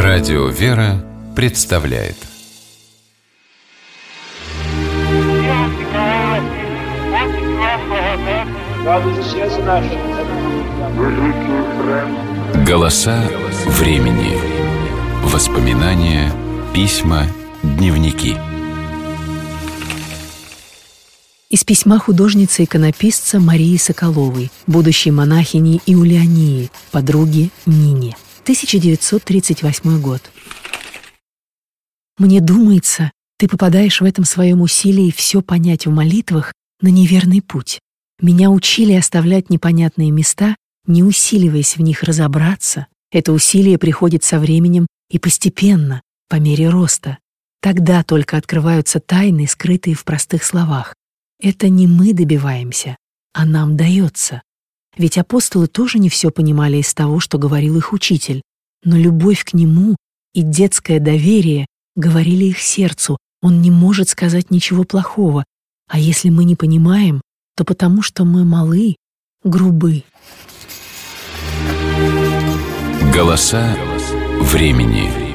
Радио «Вера» представляет «Голоса времени». Воспоминания, письма, дневники. Из письма художницы-иконописца Марии Соколовой, будущей монахини Иулиании, подруги Нине. 1938 год. Мне думается, ты попадаешь в этом своем усилии все понять в молитвах на неверный путь. Меня учили оставлять непонятные места, не усиливаясь в них разобраться. Это усилие приходит со временем и постепенно, по мере роста. Тогда только открываются тайны, скрытые в простых словах. Это не мы добиваемся, а нам дается. Ведь апостолы тоже не все понимали из того, что говорил их учитель, но любовь к нему и детское доверие говорили их сердцу, он не может сказать ничего плохого, а если мы не понимаем, то потому что мы малы, грубы. Голоса времени.